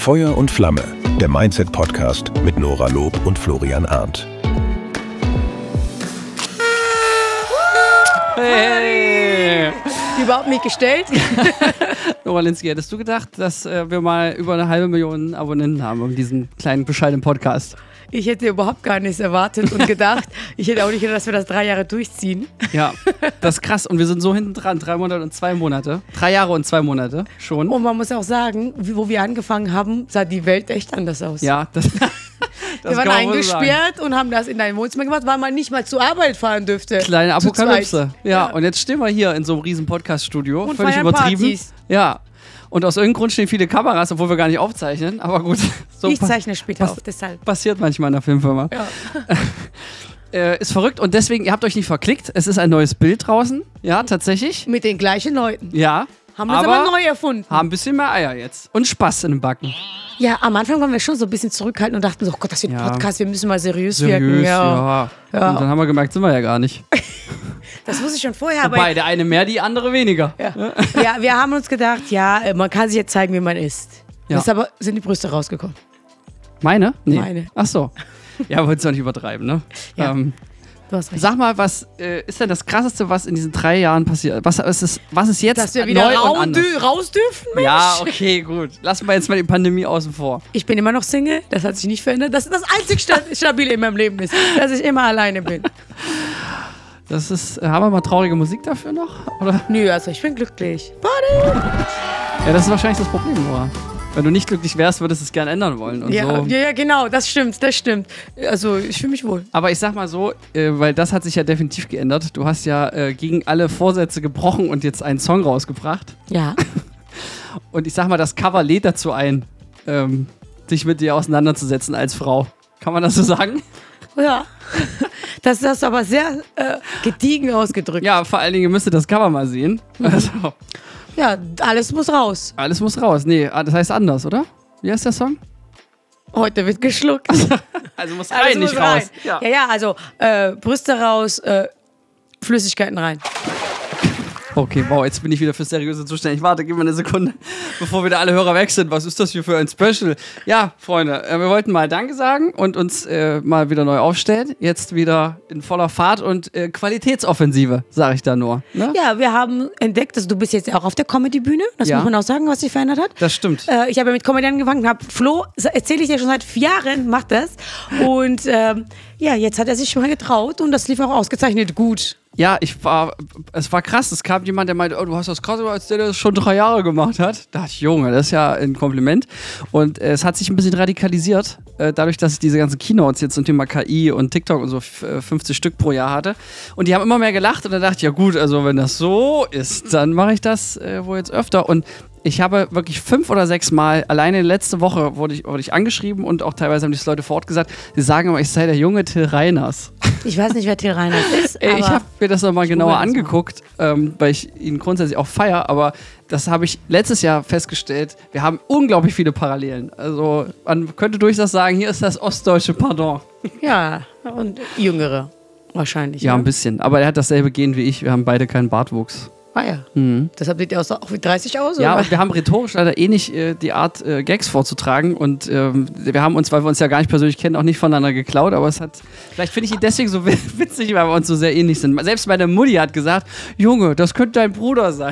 Feuer und Flamme, der Mindset-Podcast mit Nora Lob und Florian Arndt. Hey! Überhaupt nicht gestellt. Nora Linsky, hättest du gedacht, dass wir mal über 500.000 Abonnenten haben in diesem kleinen, bescheidenen Podcast? Ich hätte überhaupt gar nichts erwartet und gedacht. Ich hätte auch nicht gedacht, dass wir das 3 Jahre durchziehen. Ja, das ist krass. Und wir sind so hinten dran. 3 Monate und 2 Monate. 3 Jahre und 2 Monate schon. Und man muss auch sagen, wo wir angefangen haben, sah die Welt echt anders aus. Ja, das wir waren eingesperrt und haben das in deinem Wohnzimmer gemacht, weil man nicht mal zur Arbeit fahren dürfte. Kleine Apokalypse. Ja, Ja. und jetzt stehen wir hier in so einem riesen Podcast-Studio. Und Völlig feiern übertrieben. Partys. Ja. Und aus irgendeinem Grund stehen viele Kameras, obwohl wir gar nicht aufzeichnen. Aber gut. So Ich zeichne später auf, deshalb. Passiert manchmal in der Filmfirma. Ja. Ist verrückt und deswegen, ihr habt euch nicht verklickt. Es ist ein neues Bild draußen. Ja, tatsächlich. Mit den gleichen Leuten. Ja. Haben wir es aber neu erfunden. Haben ein bisschen mehr Eier jetzt. Und Spaß in den Backen. Ja, am Anfang waren wir schon so ein bisschen zurückhaltend und dachten so, oh Gott, das wird ein Ja. Podcast, wir müssen mal seriös wirken. Seriös, Ja. ja. Und dann haben wir gemerkt, sind wir ja gar nicht. Das wusste ich schon vorher. Aber Wobei, der eine mehr, die andere weniger. ja, wir haben uns gedacht, ja, man kann sich jetzt zeigen, wie man ist. Ja. Deshalb sind die Brüste rausgekommen. Meine? Nee. Meine. Ach so. Ja, wolltest du auch nicht übertreiben, ne? Ja. Du hast recht. Sag mal, was ist denn das Krasseste, was in diesen 3 Jahren passiert? Was ist jetzt Dass wir neu wieder und anders? raus dürfen, Mensch. Ja, okay, gut. Lassen wir jetzt mal die Pandemie außen vor. Ich bin immer noch Single, das hat sich nicht verändert. Das ist das einzig Stabile in meinem Leben ist, dass ich immer alleine bin. Das ist, haben wir mal traurige Musik dafür noch? Oder? Nö, also ich bin glücklich. Party! Ja, das ist wahrscheinlich das Problem, Nora. Wenn du nicht glücklich wärst, würdest du es gerne ändern wollen. Und Ja, so. ja, genau, das stimmt. Also ich fühle mich wohl. Aber ich sag mal so, weil das hat sich ja definitiv geändert. Du hast ja gegen alle Vorsätze gebrochen und jetzt einen Song rausgebracht. Ja. Und ich sag mal, das Cover lädt dazu ein, sich mit dir auseinanderzusetzen als Frau. Kann man das so sagen? Ja. Das ist aber sehr gediegen ausgedrückt. Ja, vor allen Dingen müsst ihr das Cover mal sehen. Also, Ja, alles muss raus. alles muss raus. Nee, das heißt anders, oder? Wie heißt der Song? Heute wird geschluckt. Also muss Alles rein, muss nicht rein. raus. Ja. Ja, also Brüste raus, Flüssigkeiten rein. Okay, wow, jetzt bin ich wieder für Seriöse zuständig. Warte, gib mir eine Sekunde, bevor wieder alle Hörer weg sind. Was ist das hier für ein Special? Ja, Freunde, wir wollten mal Danke sagen und uns mal wieder neu aufstellen. Jetzt wieder in voller Fahrt und Qualitätsoffensive, sage ich da nur. Ne? Ja, wir haben entdeckt, dass du bist jetzt auch auf der Comedy-Bühne. Das Ja. muss man auch sagen, was sich verändert hat. Das stimmt. Ich habe ja mit Comedy angefangen, Flo, erzähle ich ja schon seit 4 Jahren, macht das. Und ja, jetzt hat er sich mal getraut und das lief auch ausgezeichnet gut. Ja, es war krass. Es kam jemand, der meinte, oh, du hast das krass, als der das schon 3 Jahre gemacht hat. Da dachte ich, Junge, das ist ja ein Kompliment. Und es hat sich ein bisschen radikalisiert, dadurch, dass ich diese ganzen Keynotes jetzt zum Thema KI und TikTok und so 50 Stück pro Jahr hatte. Und die haben immer mehr gelacht und dann dachte ich, ja gut, also wenn das so ist, dann mache ich das wohl jetzt öfter. Und ich habe wirklich 5 oder 6 Mal, alleine letzte Woche wurde ich angeschrieben und auch teilweise haben die Leute vor Ort gesagt, sie sagen immer, ich sei der junge Till Reiners. Ich weiß nicht, wer Till Reiners ist. Ich aber habe mir das nochmal genauer google das mal. angeguckt, weil ich ihn grundsätzlich auch feiere, aber das habe ich letztes Jahr festgestellt, wir haben unglaublich viele Parallelen. Also man könnte durchaus sagen, hier ist das ostdeutsche Pardon. Ja, und Jüngere wahrscheinlich. Ja, ne? ein bisschen, aber er hat dasselbe Gen wie ich, wir haben beide keinen Bartwuchs. Ah ja. Deshalb sieht er auch wie 30 aus? Ja, oder? und wir haben rhetorisch leider nicht die Art, Gags vorzutragen und wir haben uns, weil wir uns ja gar nicht persönlich kennen, auch nicht voneinander geklaut, aber vielleicht finde ich ihn deswegen so witzig, weil wir uns so sehr ähnlich sind. Selbst meine Mutti hat gesagt, Junge, das könnte dein Bruder sein.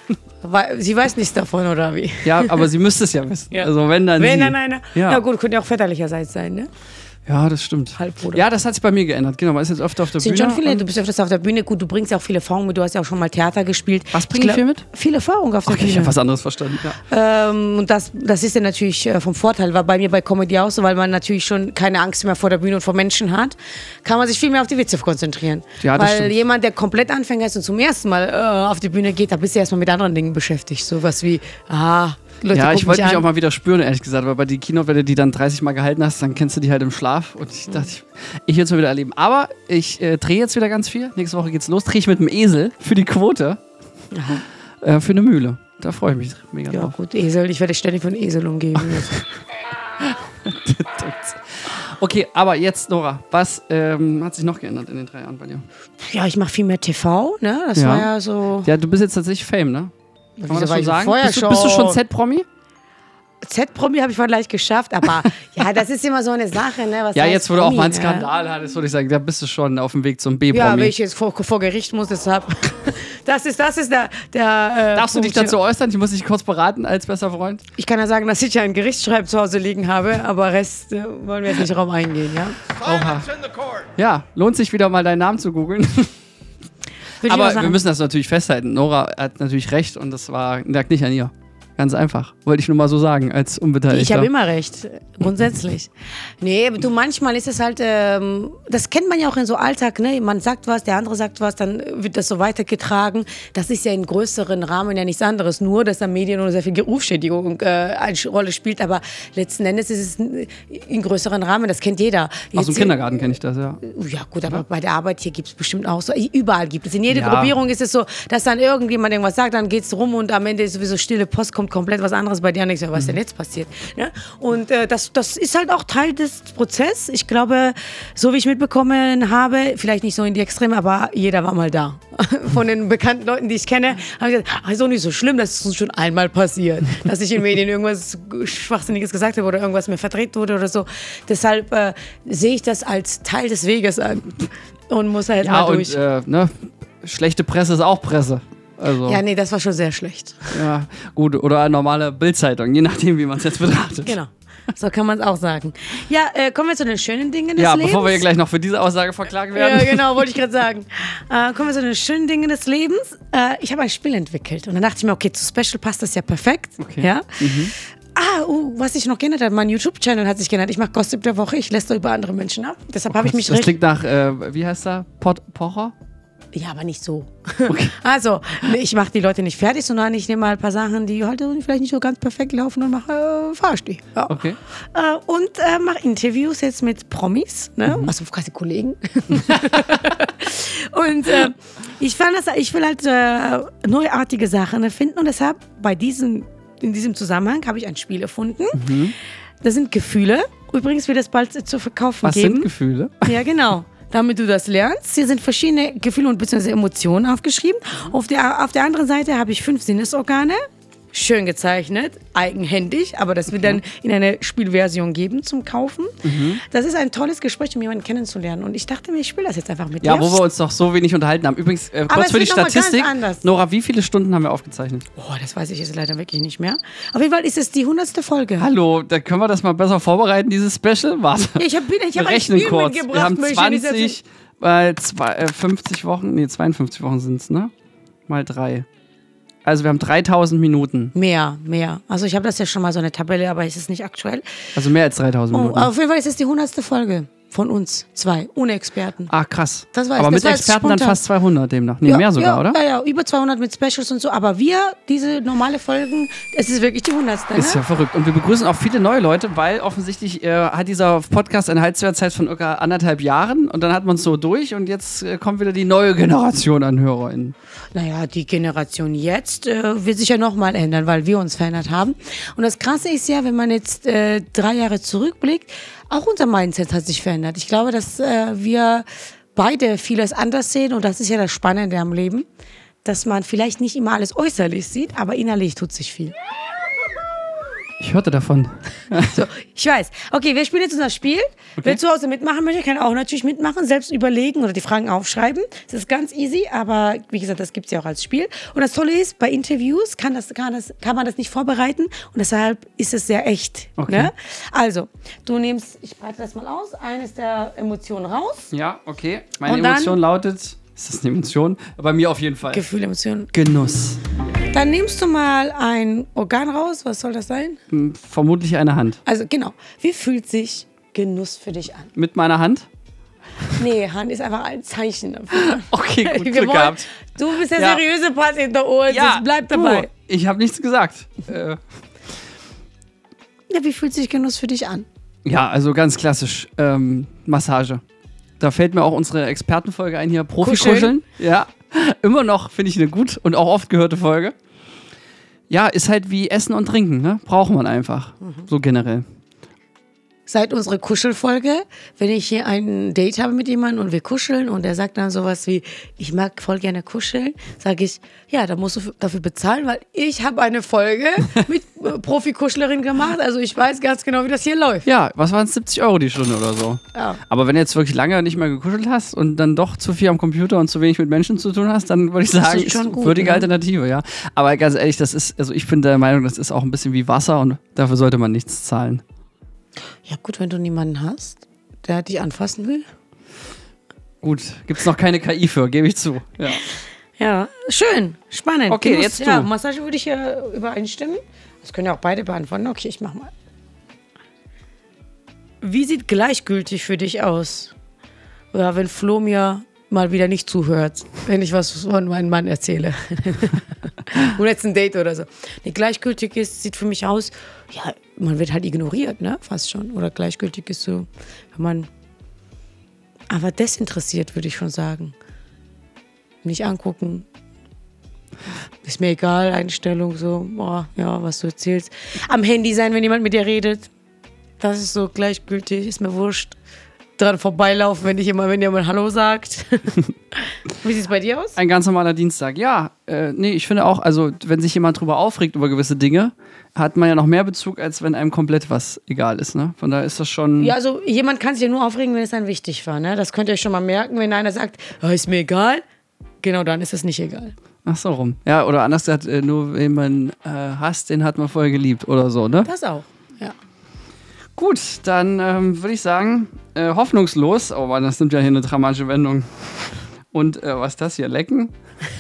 Sie weiß nichts davon, oder wie? Ja, aber sie müsste es ja wissen. Ja. Also wenn dann sie. Nein. Ja. Na gut, könnte ja auch väterlicherseits sein, ne? Ja, das stimmt. Halbbruder. Ja, das hat sich bei mir geändert. Genau, man ist jetzt öfter auf der Sind Bühne. schon viele, und- du bist öfters auf der Bühne. Gut, du bringst ja auch viele Erfahrungen mit. Du hast ja auch schon mal Theater gespielt. Was bringe ich viel mit? Viele Erfahrungen auf der Okay, ich Bühne. habe was anderes verstanden. Ja. Und das ist ja natürlich vom Vorteil. War bei mir bei Comedy auch so, weil man natürlich schon keine Angst mehr vor der Bühne und vor Menschen hat, kann man sich viel mehr auf die Witze konzentrieren. Ja, das weil stimmt. jemand, der komplett Anfänger ist und zum ersten Mal auf die Bühne geht, da bist du erstmal mit anderen Dingen beschäftigt. Sowas wie, Leute Ja, ich gucken wollte mich mich auch an. mal wieder spüren, ehrlich gesagt, weil bei die Keynote, wenn du die dann 30 Mal gehalten hast, dann kennst du die halt im Schlaf. Und ich dachte, ich will es mal wieder erleben. Aber ich drehe jetzt wieder ganz viel. Nächste Woche geht's los. Drehe ich mit dem Esel für die Quote. Für eine Mühle. Da freue ich mich mega Ja drauf. gut, Esel. Ich werde ständig von Esel umgeben. Okay, aber jetzt, Nora, was hat sich noch geändert in den 3 Jahren bei dir? Ja, ich mache viel mehr TV, ne? Das Ja. war ja so. Ja, du bist jetzt tatsächlich Fame, ne? Kann man das war schon ich sagen? vorher Bist du schon Z-Promi? Z-Promi habe ich vielleicht geschafft, aber ja, das ist immer so eine Sache. Ne? Was Ja, heißt jetzt, wo du auch Promi, mal einen ne? Skandal hattest, würde ich sagen, da bist du schon auf dem Weg zum B-Promi. Ja, wenn ich jetzt vor Gericht muss, deshalb. Das ist der Darfst du dich Punkt. dazu äußern? Ich muss dich kurz beraten als bester Freund. Ich kann ja sagen, dass ich ja ein Gerichtsschreiben zu Hause liegen habe, aber Rest wollen wir jetzt nicht drauf eingehen, ja? Oha. Ja, lohnt sich wieder mal deinen Namen zu googeln. Aber wir müssen das natürlich festhalten. Nora hat natürlich recht und das lag nicht an ihr. Ganz einfach. Wollte ich nur mal so sagen, als Unbeteiligter. Ich habe immer recht, grundsätzlich. Nee, du, manchmal ist es halt, das kennt man ja auch in so Alltag, ne? Man sagt was, der andere sagt was, dann wird das so weitergetragen. Das ist ja in größeren Rahmen ja nichts anderes. Nur, dass da Medien oder sehr viel Rufschädigung eine Rolle spielt. Aber letzten Endes ist es in größeren Rahmen, das kennt jeder. Aus dem Kindergarten kenne ich das, ja. Ja gut, aber bei der Arbeit hier gibt es bestimmt auch so, überall gibt es. In jeder Gruppierung ist es so, dass dann irgendjemand irgendwas sagt, dann geht es rum und am Ende ist sowieso stille Post, kommt komplett was anderes bei dir und ich so, was ist denn jetzt passiert? Ja? Und das ist halt auch Teil des Prozesses. Ich glaube, so wie ich mitbekommen habe, vielleicht nicht so in die Extreme, aber jeder war mal da. Von den bekannten Leuten, die ich kenne, habe ich gesagt, ist doch nicht so schlimm, das ist uns schon einmal passiert, dass ich in Medien irgendwas Schwachsinniges gesagt habe oder irgendwas mir verdreht wurde oder so. Deshalb sehe ich das als Teil des Weges an und muss halt mal durch. Und schlechte Presse ist auch Presse. Also, ja, nee, das war schon sehr schlecht. Ja, gut. Oder eine normale Bildzeitung, je nachdem, wie man es jetzt betrachtet. Genau. So kann man es auch sagen. Ja, kommen wir zu den schönen Dingen des Lebens. Ja, bevor wir hier gleich noch für diese Aussage verklagt werden. Ja, genau, wollte ich gerade sagen. Kommen wir zu den schönen Dingen des Lebens. Ich habe ein Spiel entwickelt und dann dachte ich mir, okay, zu Special passt das ja perfekt. Okay. Ja? Was sich noch geändert hat, mein YouTube-Channel hat sich geändert. Ich mache Gossip der Woche, ich lässt über andere Menschen ab. Deshalb habe ich mich Das klingt nach, wie heißt er? Pocher? Ja, aber nicht so. Okay. Also, ich mache die Leute nicht fertig, sondern ich nehme mal ein paar Sachen, die halt vielleicht nicht so ganz perfekt laufen und verarsche die. Ja. Okay. Und mache Interviews jetzt mit Promis, ne? Also quasi Kollegen. Und ich will halt neuartige Sachen erfinden und deshalb in diesem Zusammenhang habe ich ein Spiel erfunden. Das sind Gefühle. Übrigens wird es bald zu verkaufen geben. Was sind Gefühle? Ja, genau. Damit du das lernst. Hier sind verschiedene Gefühle und bzw. Emotionen aufgeschrieben. Auf der anderen Seite habe ich 5 Sinnesorgane. Schön gezeichnet, eigenhändig, aber das wird dann in eine Spielversion geben zum Kaufen. Das ist ein tolles Gespräch, um jemanden kennenzulernen. Und ich dachte mir, ich spiele das jetzt einfach mit dir. Ja, wo wir uns doch so wenig unterhalten haben. Übrigens, kurz für die Statistik. Nora, wie viele Stunden haben wir aufgezeichnet? Oh, das weiß ich jetzt leider wirklich nicht mehr. Auf jeden Fall ist es die 100. Folge. Hallo, da können wir das mal besser vorbereiten, dieses Special. Warte. Ich hab ein Spiel kurz. mitgebracht. Wir haben 50 Wochen, 52 Wochen sind es, ne? Mal 3. Also wir haben 3000 Minuten. Mehr. Also ich habe das ja schon mal so eine Tabelle, aber es ist nicht aktuell. Also mehr als 3000 Minuten. Auf jeden Fall ist es die 100. Folge von uns 2, ohne Experten. Ah, krass. Das weiß, aber das mit Experten dann fast 200 demnach. Nee, mehr sogar, oder? Ja, über 200 mit Specials und so. Aber diese normale Folgen, es ist wirklich die 100. Ist ja verrückt. Und wir begrüßen auch viele neue Leute, weil offensichtlich hat dieser Podcast eine Halbwertszeit von ca. 1,5 Jahren und dann hat man es so durch und jetzt kommt wieder die neue Generation an HörerInnen. Naja, die Generation jetzt wird sich ja nochmal ändern, weil wir uns verändert haben. Und das Krasse ist ja, wenn man jetzt 3 Jahre zurückblickt, auch unser Mindset hat sich verändert. Ich glaube, dass wir beide vieles anders sehen und das ist ja das Spannende am Leben, dass man vielleicht nicht immer alles äußerlich sieht, aber innerlich tut sich viel. Ich hörte davon. So, ich weiß. Okay, wir spielen jetzt unser Spiel. Okay. Wer zu Hause mitmachen möchte, kann auch natürlich mitmachen, selbst überlegen oder die Fragen aufschreiben. Das ist ganz easy, aber wie gesagt, das gibt es ja auch als Spiel. Und das Tolle ist, bei Interviews kann man das nicht vorbereiten und deshalb ist es sehr echt. Okay. Ne? Also, ich breite das mal aus, eines der Emotionen raus. Ja, okay. Meine Emotion lautet, ist das eine Emotion? Bei mir auf jeden Fall. Gefühl, Emotion. Genuss. Dann nimmst du mal ein Organ raus. Was soll das sein? Vermutlich eine Hand. Also genau. Wie fühlt sich Genuss für dich an? Mit meiner Hand? Nee, Hand ist einfach ein Zeichen dafür. Okay, gut Glück gehabt. Du bist der seriöse Part hinter Ohren. Ja, bleib dabei. Ich habe nichts gesagt. Ja, wie fühlt sich Genuss für dich an? Ja, also ganz klassisch. Massage. Da fällt mir auch unsere Expertenfolge ein hier. Profi-Kuscheln. Ja. Immer noch, finde ich, eine gut und auch oft gehörte Folge. Ja, ist halt wie Essen und Trinken, ne? Braucht man einfach. So generell. seit unserer Kuschelfolge, wenn ich hier ein Date habe mit jemandem und wir kuscheln und er sagt dann sowas wie, ich mag voll gerne kuscheln, sage ich, ja, da musst du dafür bezahlen, weil ich habe eine Folge mit Profi-Kuschlerin gemacht, also ich weiß ganz genau, wie das hier läuft. Ja, was waren es, 70 € die Stunde oder so? Ja. Aber wenn du jetzt wirklich lange nicht mehr gekuschelt hast und dann doch zu viel am Computer und zu wenig mit Menschen zu tun hast, dann würde ich sagen, ist schon gut, würdige ne? Alternative, ja. Aber ganz ehrlich, das ist, also ich bin der Meinung, das ist auch ein bisschen wie Wasser und dafür sollte man nichts zahlen. Ja gut, wenn du niemanden hast, der dich anfassen will. Gut, gibt es noch keine KI für, gebe ich zu. Ja. Ja, schön, spannend. Okay, Genuss, jetzt du. Ja, Massage würde ich ja übereinstimmen. Das können ja auch beide beantworten. Okay, ich mach mal. Wie sieht gleichgültig für dich aus? Oder wenn Flo mir mal wieder nicht zuhört, wenn ich was von meinem Mann erzähle. Oder jetzt ein Date oder so. Nee, gleichgültig ist, sieht für mich aus, ja, man wird halt ignoriert, ne? Fast schon. Oder gleichgültig ist so, wenn man aber desinteressiert, würde ich schon sagen. Nicht angucken. Ist mir egal, Einstellung so, boah, ja, was du erzählst. Am Handy sein, wenn jemand mit dir redet. Das ist so gleichgültig, ist mir wurscht. Dran vorbeilaufen, wenn jemand Hallo sagt. Wie sieht es bei dir aus? Ein ganz normaler Dienstag. Ja, nee, ich finde auch, also wenn sich jemand drüber aufregt über gewisse Dinge, hat man ja noch mehr Bezug, als wenn einem komplett was egal ist, ne? Von daher ist das schon... Ja, also jemand kann sich ja nur aufregen, wenn es dann wichtig war, ne? Das könnt ihr euch schon mal merken, wenn einer sagt, oh, ist mir egal, genau dann ist es nicht egal. Ach so rum. Ja, oder anders gesagt, nur wenn man hasst, den hat man vorher geliebt oder so, ne? Das auch, ja. Gut, dann würde ich sagen, hoffnungslos. Oh Mann, das nimmt ja hier eine dramatische Wendung. Und was ist das hier? Lecken?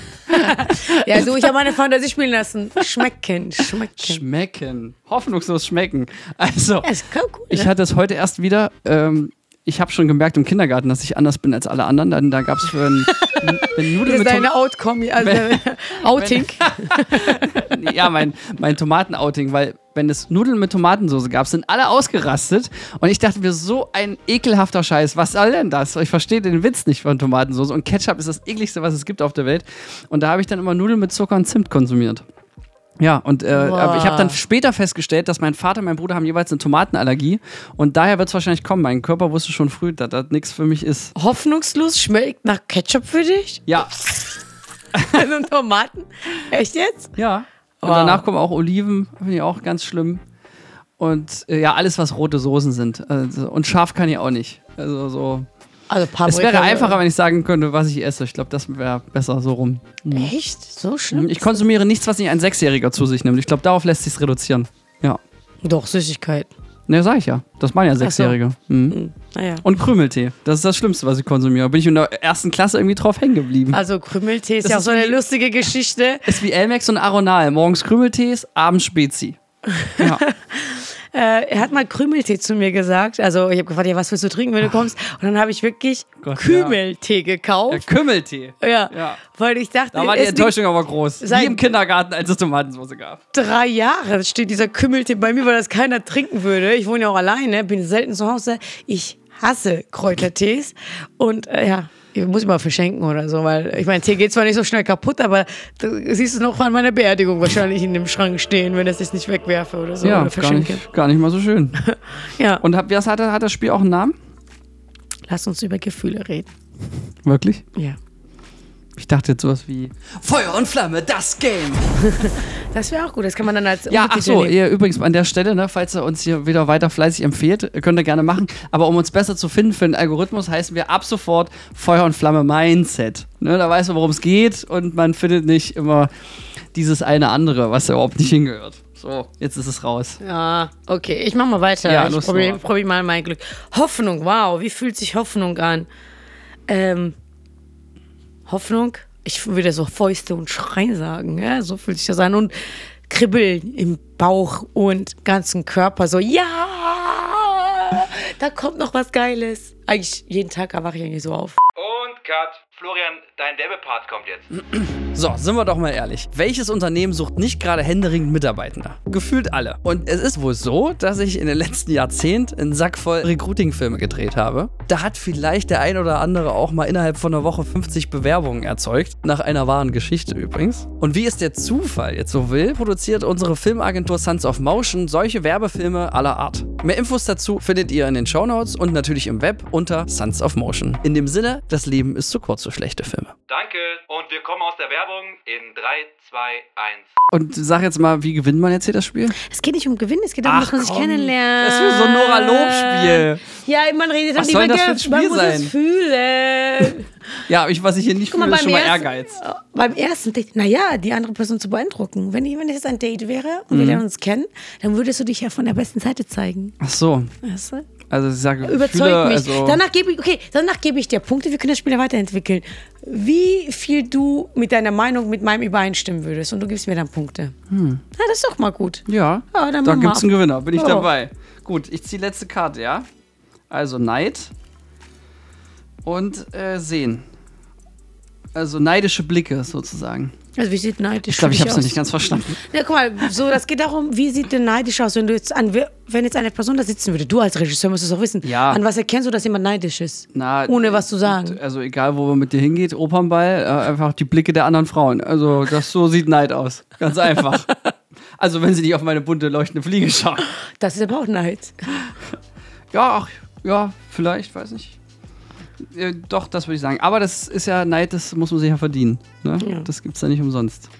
Ja, so, ich habe meine Fantasie spielen lassen. Schmecken. Schmecken. Hoffnungslos schmecken. Also, Ja, ist cool, ich ne? hatte es heute erst wieder. Ich habe schon gemerkt im Kindergarten, dass ich anders bin als alle anderen. Dann, da gab es für ein Nudeln Das ist mit deine Outcome, also Outing. Ja, mein Tomaten-Outing, weil wenn es Nudeln mit Tomatensauce gab, sind alle ausgerastet und ich dachte mir, so ein ekelhafter Scheiß, was soll denn das? Ich verstehe den Witz nicht von Tomatensauce und Ketchup ist das ekligste, was es gibt auf der Welt und da habe ich dann immer Nudeln mit Zucker und Zimt konsumiert. Ja, und aber ich habe dann später festgestellt, dass mein Vater und mein Bruder haben jeweils eine Tomatenallergie und daher wird es wahrscheinlich kommen. Mein Körper wusste schon früh, dass das nichts für mich ist. Hoffnungslos schmeckt nach Ketchup für dich? Ja. Und Tomaten? Echt jetzt? Ja. Und Wow. danach kommen auch Oliven, finde ich auch ganz schlimm. Und ja, alles, was rote Soßen sind. Also, und scharf kann ich auch nicht. Also so. Also Es Paprika. wäre einfacher, wenn ich sagen könnte, was ich esse. Ich glaube, das wäre besser so rum. Echt? So schlimm? Ich konsumiere nichts, was nicht ein Sechsjähriger zu sich nimmt. Ich glaube, darauf lässt sich es reduzieren. Ja. Doch, Süßigkeit. Ne, sag ich ja. Das waren ja Sechsjährige. Mhm. Naja. Und Krümeltee. Das ist das Schlimmste, was ich konsumiere. Bin ich in der ersten Klasse irgendwie drauf hängen geblieben. Also Krümeltee ist Das ja auch ist so eine wie- lustige Geschichte. Ist wie Elmex und Aronal. Morgens Krümeltees, abends Spezi. Ja. Er hat mal Krümeltee zu mir gesagt. Also ich habe gefragt, ja, was willst du trinken, wenn du kommst? Und dann habe ich wirklich Gott, Kümeltee gekauft. Kümmeltee. Ja. Ja. Weil ich dachte, Da war die es liegt Enttäuschung aber groß. Seit- Wie im Kindergarten, als es Tomatensauce gab. 3 Jahre steht dieser Kümmeltee bei mir, weil das keiner trinken würde. Ich wohne ja auch alleine, bin selten zu Hause. Ich hasse Kräutertees. Und ja, ich muss immer verschenken oder so, weil ich meine, Tee geht zwar nicht so schnell kaputt, aber du siehst es noch an meiner Beerdigung wahrscheinlich in dem Schrank stehen, wenn es ich nicht wegwerfe oder so Ja, oder verschenke. gar nicht mal so schön. Ja, Und hat das Spiel auch einen Namen? lass uns über Gefühle reden. Wirklich? Ja. Ich dachte jetzt sowas wie Feuer und Flamme, das Game. Das wäre auch gut, das kann man dann als Ja, ach Untertitel so, nehmen. ihr, übrigens an der Stelle, ne, falls ihr uns hier wieder weiter fleißig empfehlt, könnt ihr gerne machen. Aber um uns besser zu finden für den Algorithmus, heißen wir ab sofort Feuer und Flamme Mindset. Ne, da weiß man, worum es geht und man findet nicht immer dieses eine andere, was da überhaupt nicht hingehört. So, jetzt ist es raus. Ja, okay, ich mach mal weiter. Ja, ich los, probiere Nora. probier mal mein Glück. Hoffnung, wow, wie fühlt sich Hoffnung an? Hoffnung, ich würde so Fäuste und Schreien sagen, ja, so fühlt sich das an. Und Kribbeln im Bauch und ganzen Körper, so, ja, da kommt noch was Geiles. Eigentlich jeden Tag erwache ich eigentlich so auf. Und Cut. Florian, dein Werbepart kommt jetzt. So, sind wir doch mal ehrlich. Welches Unternehmen sucht nicht gerade händeringend Mitarbeitende? Gefühlt alle. Und es ist wohl so, dass ich in den letzten Jahrzehnten einen Sack voll Recruiting-Filme gedreht habe. Da hat vielleicht der ein oder andere auch mal innerhalb von einer Woche 50 Bewerbungen erzeugt. Nach einer wahren Geschichte übrigens. Und wie es der Zufall jetzt so will, produziert unsere Filmagentur Sons of Motion solche Werbefilme aller Art. Mehr Infos dazu findet ihr in den Shownotes und natürlich im Web unter Sons of Motion. In dem Sinne, das Leben ist zu kurz für schlechte Filme. Danke. Und wir kommen aus der Werbung in 3, 2, 1. Und sag jetzt mal, wie gewinnt man jetzt hier das Spiel? Es geht nicht um Gewinnen, es geht darum, dass man sich kennenlernt. Das ist so ein Nora-Lob-Spiel. Ja, man redet Was dann soll über das für ein Spiel man muss sein? es fühlen. Ja, was ich hier nicht Guck mal, fühle, ist schon mal ersten- Ehrgeiz. Beim ersten Date, naja, die andere Person zu beeindrucken. Wenn es jetzt ein Date wäre und wir lernen uns kennen, dann würdest du dich ja von der besten Seite zeigen. Ach so. Weißt du? Also ich sage, Überzeug mich. Also Danach gebe ich dir Punkte, wir können das Spiel ja weiterentwickeln. Wie viel du mit deiner Meinung mit meinem übereinstimmen würdest und du gibst mir dann Punkte. Ja, das ist doch mal gut. ja, Ja, dann da mach gibt es mal. einen Gewinner, bin ich Ja. dabei. Gut, ich ziehe letzte Karte, ja? Also Neid und Sehen. Also neidische Blicke sozusagen. Also wie sieht neidisch Ich glaube, ich für habe dich es noch aus? nicht ganz verstanden. Ja, guck mal, das geht darum, wie sieht denn neidisch aus, wenn jetzt eine Person da sitzen würde. Du als Regisseur musst es auch wissen. Ja. An was erkennst du, dass jemand neidisch ist? Na, Ohne was zu sagen. Also egal, wo man mit dir hingeht, Opernball, einfach die Blicke der anderen Frauen. Also so sieht Neid aus. Ganz einfach. Also wenn sie nicht auf meine bunte, leuchtende Fliege schauen. Das ist aber auch Neid. Ja, vielleicht, weiß nicht. Doch, das würde ich sagen. Aber das ist ja Neid, das muss man sich ja verdienen. Ne? Ja. Das gibt's ja nicht umsonst.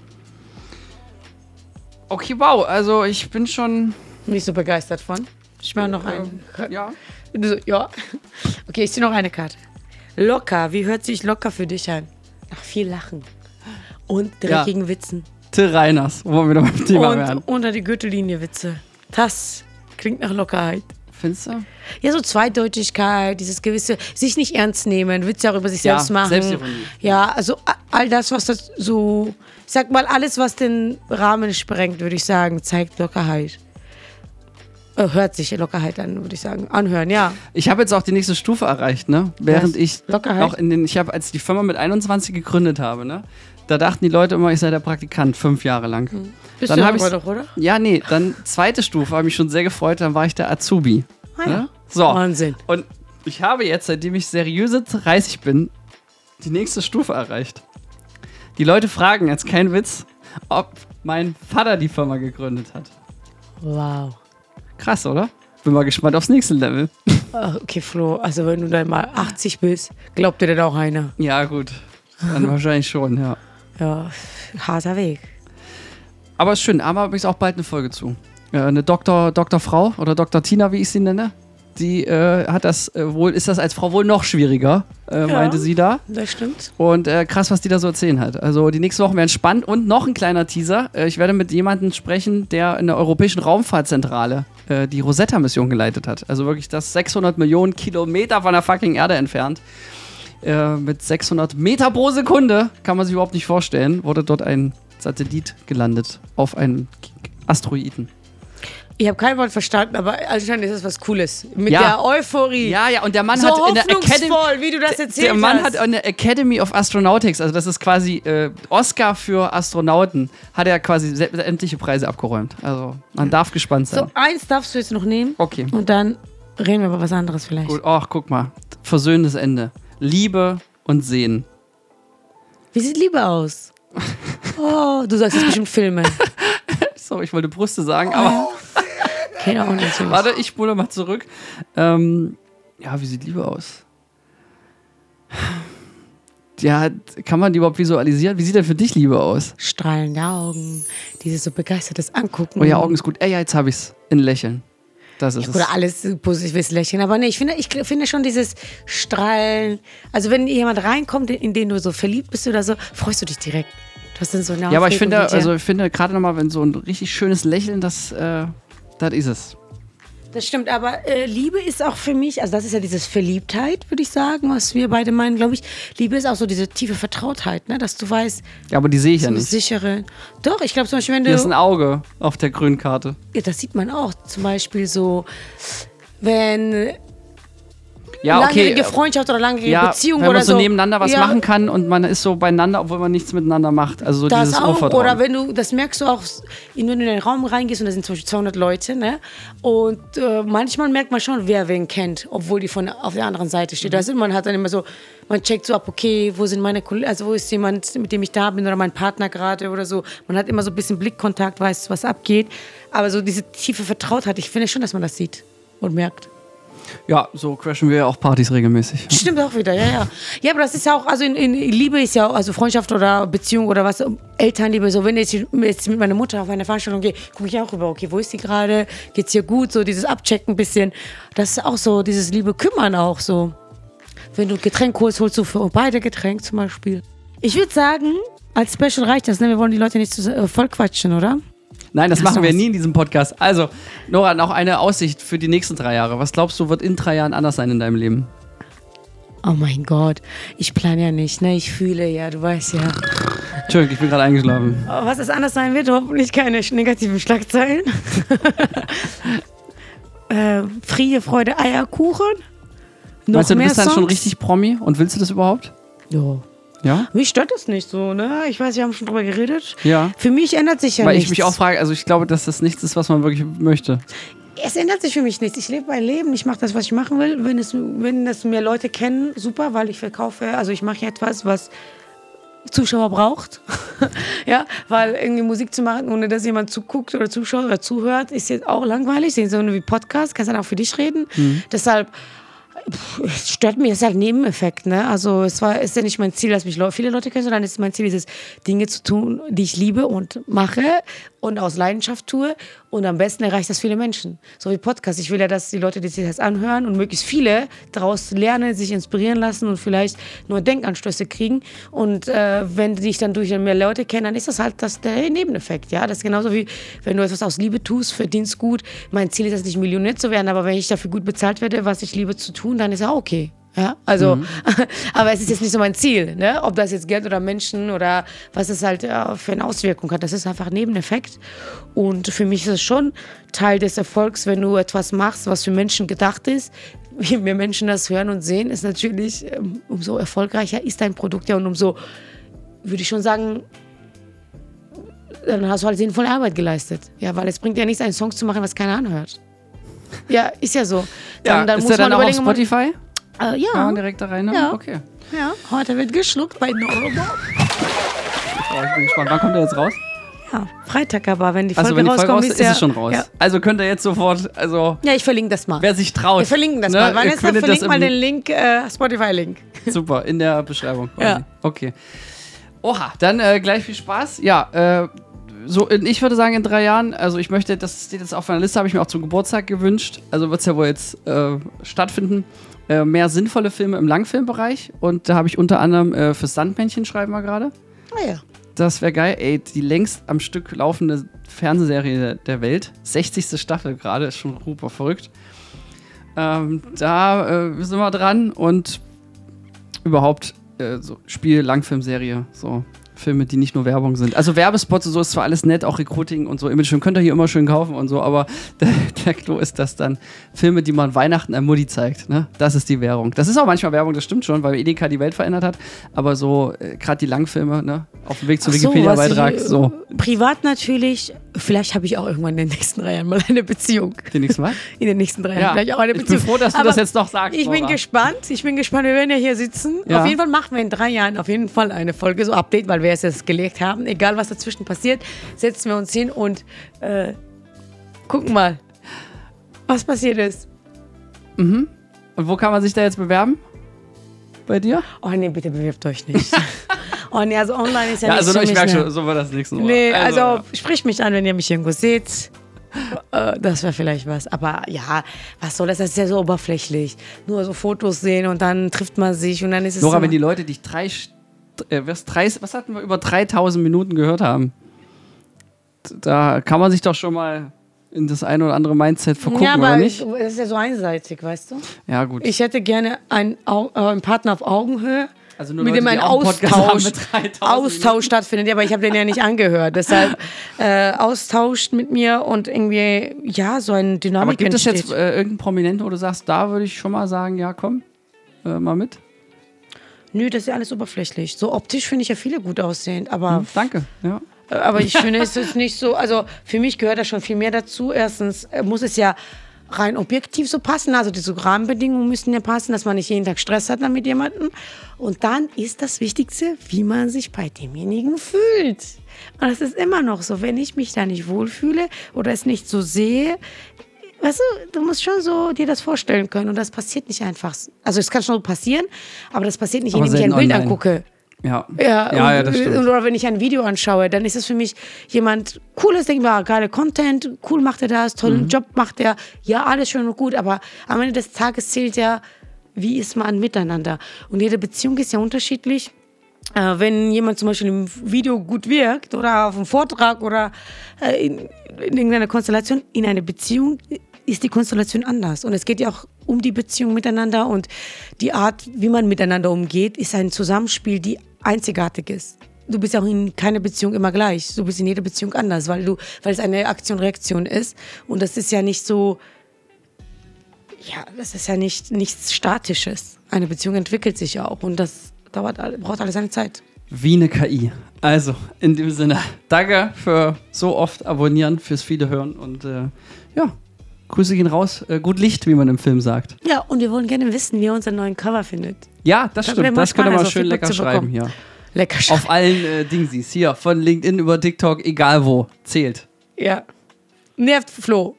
Okay, wow. Also ich bin schon... Nicht so begeistert von. Ich mache noch einen. Ja. Ja. Okay, ich ziehe noch eine Karte. Locker. Wie hört sich locker für dich an? Nach viel Lachen. Und dreckigen Witzen. Till Reiners, wo wir wieder beim Thema Und werden. unter die Gürtellinie Witze. Das klingt nach Lockerheit. Findest du? Ja, so Zweideutigkeit, dieses gewisse, sich nicht ernst nehmen, Witze auch über sich selbst machen. Selbstironie. Ja, also all das, was das so, ich sag mal, alles, was den Rahmen sprengt, würde ich sagen, zeigt Lockerheit. Hört sich Lockerheit an, würde ich sagen. Anhören, ja. Ich habe jetzt auch die nächste Stufe erreicht, ne? Während Was? ich Lockerheit? auch als ich die Firma mit 21 gegründet habe, ne? Da dachten die Leute immer, ich sei der Praktikant 5 Jahre lang. Bist Dann du hab aber ich's- doch, oder? Ja, nee, dann zweite Stufe, habe mich schon sehr gefreut, dann war ich der Azubi. Ah, ja. Ne? So. Wahnsinn. Und ich habe jetzt, seitdem ich seriöse 30 bin, die nächste Stufe erreicht. Die Leute fragen jetzt, kein Witz, ob mein Vater die Firma gegründet hat. Wow. Krass, oder? Bin mal gespannt aufs nächste Level. Ach, okay, Flo, also wenn du dann mal 80 bist, glaubt dir dann auch einer. Ja, gut. Dann wahrscheinlich schon, ja. Ja, harter Weg. Aber ist schön, aber habe ich auch bald eine Folge zu. Eine Dr. Frau oder Dr. Tina, wie ich sie nenne, die hat das ist das als Frau wohl noch schwieriger, meinte sie da. Das stimmt. Und krass, was die da so erzählen hat. Also die nächsten Wochen werden spannend und noch ein kleiner Teaser. Ich werde mit jemandem sprechen, der in der Europäischen Raumfahrtzentrale die Rosetta-Mission geleitet hat. Also wirklich das 600 Millionen Kilometer von der fucking Erde entfernt. Mit 600 Meter pro Sekunde, kann man sich überhaupt nicht vorstellen, wurde dort ein Satellit gelandet auf einen Asteroiden. Ich habe kein Wort verstanden, aber anscheinend ist es was Cooles. Mit Ja. der Euphorie. Ja, und der Mann So hat in der hoffnungsvoll, wie du das erzählt Der Mann hast. hat in der Academy of Astronautics, also das ist quasi Oscar für Astronauten, hat er quasi sämtliche Preise abgeräumt. Also man darf gespannt sein. So, eins darfst du jetzt noch nehmen. Okay, Und dann reden wir über was anderes vielleicht. gut. Ach, guck mal. Versöhnendes Ende. Liebe und Sehen. Wie sieht Liebe aus? Oh, du sagst jetzt bestimmt Filme. So, ich wollte Brüste sagen, aber Keine Ahnung. warte, ich spule mal zurück. Ja, wie sieht Liebe aus? Ja, kann man die überhaupt visualisieren? Wie sieht denn für dich Liebe aus? Strahlende Augen, dieses so begeistertes Angucken. Oh ja, Augen ist gut. Ey, ja, jetzt habe ich's. In Lächeln. Das ist es. Oder alles positives Lächeln. Aber nee, ich finde schon dieses Strahlen. Also, wenn jemand reinkommt, in den du so verliebt bist oder so, freust du dich direkt. Du hast dann so eine Ja, aber ich Aufregung finde, mit dir. gerade nochmal, wenn so ein richtig schönes Lächeln, das ist es. Das stimmt, aber Liebe ist auch für mich, also das ist ja dieses Verliebtheit, würde ich sagen, was wir beide meinen, glaube ich. Liebe ist auch so diese tiefe Vertrautheit, ne? Dass du weißt, Ja, aber die sehe ich ja so nicht. sichere. Doch, ich glaube zum Beispiel, wenn Hier ist ein du. Auge auf der grünen Karte. Ja, das sieht man auch. Zum Beispiel so, wenn Ja, okay. langjährige Freundschaft oder langjährige Ja, Beziehung wenn oder man so nebeneinander was Ja, machen kann und man ist so beieinander, obwohl man nichts miteinander macht. Also so Das dieses auch, Urvertrauen. oder wenn du, das merkst du auch, wenn du in den Raum reingehst und da sind zum Beispiel 200 Leute, ne? Und manchmal merkt man schon, wer wen kennt, obwohl die auf der anderen Seite steht. Also man hat dann immer so, man checkt so ab, okay, wo sind meine Kollegen, also wo ist jemand, mit dem ich da bin oder mein Partner gerade oder so. Man hat immer so ein bisschen Blickkontakt, weiß, was abgeht. Aber so diese tiefe Vertrautheit, ich finde schon, dass man das sieht. und merkt. Ja, so crashen wir ja auch Partys regelmäßig. Stimmt auch wieder, ja. Ja, aber das ist ja auch, also in Liebe ist ja auch, also Freundschaft oder Beziehung oder was, Elternliebe, so wenn ich jetzt mit meiner Mutter auf eine Veranstaltung gehe, gucke ich auch rüber, okay, wo ist die gerade, geht's ihr gut, so dieses Abchecken ein bisschen, das ist auch so, dieses Liebe kümmern auch so. Wenn du ein Getränk holst, holst du für beide Getränk zum Beispiel. Ich würde sagen, als Special reicht das, ne? Wir wollen die Leute nicht zu voll quatschen, oder? Nein, das machen wir nie in diesem Podcast. Also, Nora, noch eine Aussicht für die nächsten 3 Jahre. Was glaubst du, wird in 3 Jahren anders sein in deinem Leben? Oh mein Gott, ich plane ja nicht, ne? Ich fühle ja, du weißt ja. Entschuldigung, ich bin gerade eingeschlafen. Was es anders sein wird, hoffentlich keine negativen Schlagzeilen. Friede, Freude, Eierkuchen. Noch Meinst du, du mehr bist dann schon Songs? richtig Promi und willst du das überhaupt? Ja. Ja? Mich stört das nicht so, ne? Ich weiß, wir haben schon drüber geredet. Ja. Für mich ändert sich ja Weil nichts. ich mich auch frage, also ich glaube, dass das nichts ist, was man wirklich möchte. Es ändert sich für mich nichts. Ich lebe mein Leben, ich mache das, was ich machen will. Wenn das mehr Leute kennen, super, weil ich verkaufe, also ich mache etwas, was Zuschauer braucht. Ja, weil irgendwie Musik zu machen, ohne dass jemand zuguckt oder zuschaut oder zuhört, ist jetzt auch langweilig. Sehen so wie Podcast, kannst dann auch für dich reden. Deshalb es stört mich, es ist halt ein Nebeneffekt, ne? Also ist ja nicht mein Ziel, dass mich viele Leute kennen, sondern es ist mein Ziel, dieses Dinge zu tun, die ich liebe und mache und aus Leidenschaft tue und am besten erreicht das viele Menschen. So wie Podcast. Ich will ja, dass die Leute, die sich das anhören und möglichst viele daraus lernen, sich inspirieren lassen und vielleicht neue Denkanstöße kriegen und wenn dich dann durch mehr Leute kennen, dann ist das halt der Nebeneffekt, ja? Das ist genauso wie, wenn du etwas aus Liebe tust, verdienst gut. Mein Ziel ist es nicht, Millionär zu werden, aber wenn ich dafür gut bezahlt werde, was ich liebe zu tun, dann ist ja okay. Ja, also, aber es ist jetzt nicht so mein Ziel, ne? Ob das jetzt Geld oder Menschen oder was es halt für eine Auswirkung hat. Das ist einfach ein Nebeneffekt. Und für mich ist es schon Teil des Erfolgs, wenn du etwas machst, was für Menschen gedacht ist. Wie mehr Menschen das hören und sehen, ist natürlich, umso erfolgreicher ist dein Produkt ja und umso, würde ich schon sagen, dann hast du halt sinnvolle Arbeit geleistet. Ja, weil es bringt ja nichts, einen Song zu machen, was keiner anhört. Ja, ist ja so. Dann ist muss der man dann auch auf überlegen, Spotify? ja. Kann man direkt da rein? Ja. Okay. Ja, heute wird geschluckt bei Nora. Oh, ich bin gespannt. Wann kommt der jetzt raus? Ja, Freitag aber, wenn die Folge Also wenn die Folge rauskommt, raus ist, ist es schon raus. Ja. Also könnt ihr jetzt sofort, also Ja, ich verlinke das mal. wer sich traut. Wir verlinken das ne, mal. Vanessa, findet verlinkt das mal im- den Link, Spotify-Link. Super, in der Beschreibung quasi. Ja. Okay. Oha, dann gleich viel Spaß. Ja, ich würde sagen in 3 Jahren, also ich möchte, das steht jetzt auf meiner Liste, habe ich mir auch zum Geburtstag gewünscht, also wird es ja wohl jetzt stattfinden, mehr sinnvolle Filme im Langfilmbereich und da habe ich unter anderem fürs Sandmännchen schreiben wir gerade. Ah ja. Das wäre geil, ey, die längst am Stück laufende Fernsehserie der Welt, 60. Staffel gerade, ist schon super verrückt. Da sind wir dran und überhaupt so Langfilmserie, so Filme, die nicht nur Werbung sind. Also Werbespots und so ist zwar alles nett, auch Recruiting und so, Image könnt ihr hier immer schön kaufen und so, aber der Clou ist das dann Filme, die man Weihnachten an Mutti zeigt, ne? Das ist die Währung. Das ist auch manchmal Werbung, das stimmt schon, weil Edeka die Welt verändert hat, aber so gerade die Langfilme, ne? Auf dem Weg zum Wikipedia-Beitrag, so. Privat natürlich, vielleicht habe ich auch irgendwann in den nächsten 3 Jahren mal eine Beziehung. Den nächsten Mal? In den nächsten 3 Jahren Ja, vielleicht auch eine ich Beziehung. bin froh, dass du Aber das jetzt noch sagst, Ich bin Nora. gespannt, wir werden ja hier sitzen. Ja. Auf jeden Fall machen wir in 3 Jahren auf jeden Fall eine Folge, so Update, weil wir es jetzt gelegt haben. Egal, was dazwischen passiert, setzen wir uns hin und gucken mal, was passiert ist. Und wo kann man sich da jetzt bewerben? Bei dir? Oh nee, bitte bewirbt euch nicht. Oh nee, also online ist ja, Ja, nichts also für ich mich, merke ne? schon, so war das nächste Mal. Nee, also spricht mich an, wenn ihr mich irgendwo seht. Das wäre vielleicht was. Aber ja, was soll das? Das ist ja so oberflächlich. Nur so Fotos sehen und dann trifft man sich und dann ist es Nora, so. wenn die Leute dich was hatten wir, über 3000 Minuten gehört haben, da kann man sich doch schon mal in das eine oder andere Mindset vergucken, ja, aber oder nicht? das ist ja so einseitig, weißt du? Ja, gut. Ich hätte gerne einen Partner auf Augenhöhe, Also nur mit Leute, dem ein die auch einen Podcast haben mit 3000 Austausch stattfindet. Ja, aber ich habe den ja nicht angehört. Deshalb austauscht mit mir und irgendwie, ja, so eine Dynamik Aber gibt es entsteht. jetzt irgendeinen Prominenten, wo du sagst, da würde ich schon mal sagen, ja komm, mal mit? Nö, das ist ja alles oberflächlich. So optisch finde ich ja viele gut aussehend, aber Danke, ja. Aber ich finde, es ist nicht so, also für mich gehört da schon viel mehr dazu. Erstens muss es ja rein objektiv so passen, also diese Rahmenbedingungen müssen ja passen, dass man nicht jeden Tag Stress hat dann mit jemandem. Und dann ist das Wichtigste, wie man sich bei demjenigen fühlt. Und das ist immer noch so, wenn ich mich da nicht wohlfühle oder es nicht so sehe, weißt du musst schon so dir das vorstellen können und das passiert nicht einfach. Also es kann schon passieren, aber das passiert nicht, indem ich ein Bild angucke. Ja, das stimmt. Oder wenn ich ein Video anschaue, dann ist es für mich jemand Cooles, denke ich mir, geile Content, cool macht er das, tollen Job macht er, ja, alles schön und gut, aber am Ende des Tages zählt ja, wie ist man miteinander. Und jede Beziehung ist ja unterschiedlich. Wenn jemand zum Beispiel im Video gut wirkt oder auf einem Vortrag oder in irgendeiner Konstellation, in einer Beziehung ist die Konstellation anders. Und es geht ja auch um die Beziehung miteinander und die Art, wie man miteinander umgeht, ist ein Zusammenspiel, die einzigartig ist. Du bist ja auch in keiner Beziehung immer gleich. Du bist in jeder Beziehung anders, weil es eine Aktion-Reaktion ist. Und das ist ja nicht so, ja, das ist ja nichts Statisches. Eine Beziehung entwickelt sich ja auch und das braucht alles seine Zeit. Wie eine KI. Also, in dem Sinne, danke für so oft abonnieren, fürs viele Hören und Grüße gehen raus. Gut Licht, wie man im Film sagt. Ja, und wir wollen gerne wissen, wie ihr unseren neuen Cover findet. Ja, das stimmt. Das könnt ihr mal schön lecker schreiben hier. Lecker schreiben. Auf allen Dingsies. Hier, von LinkedIn über TikTok, egal wo. Zählt. Ja. Nervt Flo.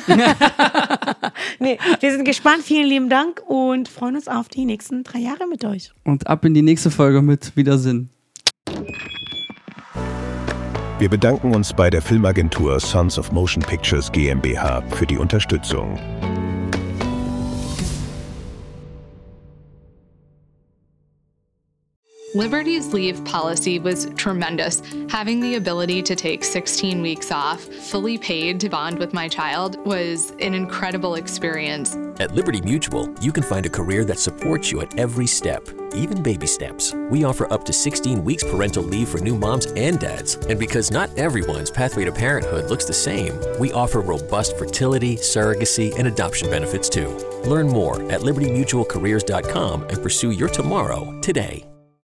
Nee, wir sind gespannt. Vielen lieben Dank und freuen uns auf die nächsten 3 Jahre mit euch. Und ab in die nächste Folge mit Wiedersinn. Wir bedanken uns bei der Filmagentur Sons of Motion Pictures GmbH für die Unterstützung. Liberty's leave policy was tremendous. Having the ability to take 16 weeks off, fully paid to bond with my child, was an incredible experience. At Liberty Mutual, you can find a career that supports you at every step, even baby steps. We offer up to 16 weeks parental leave for new moms and dads. And because not everyone's pathway to parenthood looks the same, we offer robust fertility, surrogacy, and adoption benefits too. Learn more at libertymutualcareers.com and pursue your tomorrow today.